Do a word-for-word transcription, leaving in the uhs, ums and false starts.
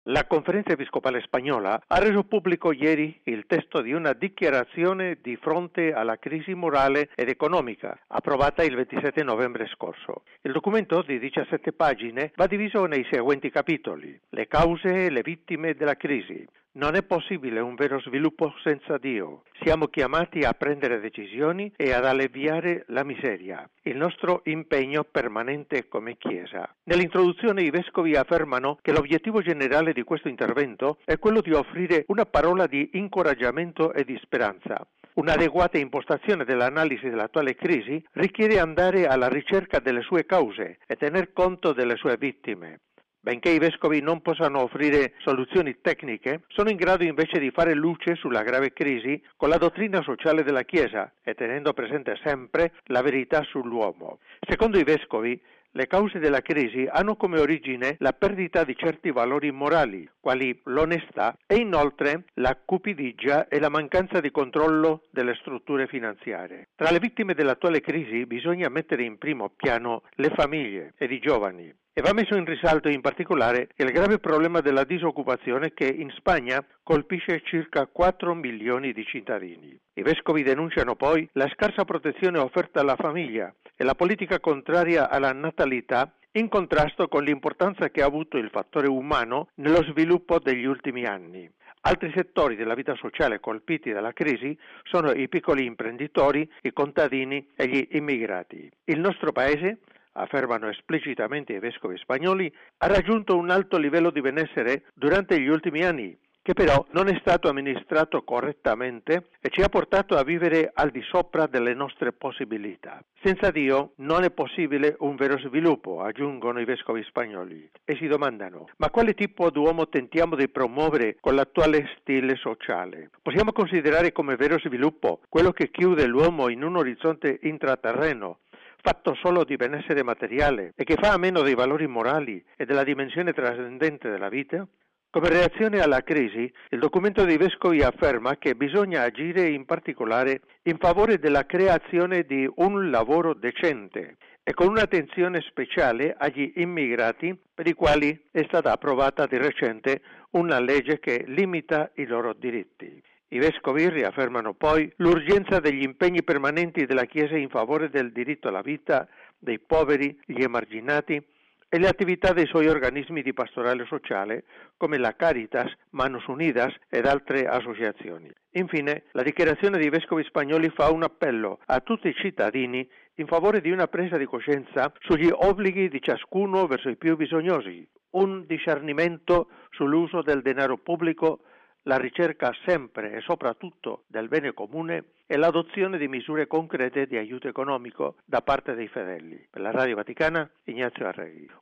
La Conferenza Episcopale Spagnola ha reso pubblico ieri il testo di una dichiarazione di fronte alla crisi morale ed economica, approvata il ventisette novembre scorso. Il documento di diciassette pagine va diviso nei seguenti capitoli: le cause e le vittime della crisi. Non è possibile un vero sviluppo senza Dio. Siamo chiamati a prendere decisioni e ad alleviare la miseria. Il nostro impegno permanente come Chiesa. Nell'introduzione i vescovi affermano che l'obiettivo generale di questo intervento è quello di offrire una parola di incoraggiamento e di speranza. Un'adeguata impostazione dell'analisi dell'attuale crisi richiede andare alla ricerca delle sue cause e tener conto delle sue vittime. Benché i vescovi non possano offrire soluzioni tecniche, sono in grado invece di fare luce sulla grave crisi con la dottrina sociale della Chiesa e tenendo presente sempre la verità sull'uomo. Secondo i vescovi, le cause della crisi hanno come origine la perdita di certi valori morali, quali l'onestà, e inoltre la cupidigia e la mancanza di controllo delle strutture finanziarie. Tra le vittime dell'attuale crisi bisogna mettere in primo piano le famiglie ed i giovani. E va messo in risalto in particolare il grave problema della disoccupazione che in Spagna colpisce circa quattro milioni di cittadini. I vescovi denunciano poi la scarsa protezione offerta alla famiglia e la politica contraria alla natalità, in contrasto con l'importanza che ha avuto il fattore umano nello sviluppo degli ultimi anni. Altri settori della vita sociale colpiti dalla crisi sono i piccoli imprenditori, i contadini e gli immigrati. Il nostro paese, affermano esplicitamente i vescovi spagnoli, ha raggiunto un alto livello di benessere durante gli ultimi anni, che però non è stato amministrato correttamente e ci ha portato a vivere al di sopra delle nostre possibilità. Senza Dio non è possibile un vero sviluppo, aggiungono i vescovi spagnoli, e si domandano: ma quale tipo d'uomo tentiamo di promuovere con l'attuale stile sociale? Possiamo considerare come vero sviluppo quello che chiude l'uomo in un orizzonte intraterreno, fatto solo di benessere materiale e che fa a meno dei valori morali e della dimensione trascendente della vita? Come reazione alla crisi, il documento dei vescovi afferma che bisogna agire in particolare in favore della creazione di un lavoro decente e con un'attenzione speciale agli immigrati, per i quali è stata approvata di recente una legge che limita i loro diritti. I vescovi riaffermano poi l'urgenza degli impegni permanenti della Chiesa in favore del diritto alla vita dei poveri, gli emarginati e le attività dei suoi organismi di pastorale sociale come la Caritas, Manos Unidas ed altre associazioni. Infine, la dichiarazione dei vescovi spagnoli fa un appello a tutti i cittadini in favore di una presa di coscienza sugli obblighi di ciascuno verso i più bisognosi, un discernimento sull'uso del denaro pubblico, la ricerca sempre e soprattutto del bene comune e l'adozione di misure concrete di aiuto economico da parte dei fedeli. Per la Radio Vaticana, Ignazio Arregui.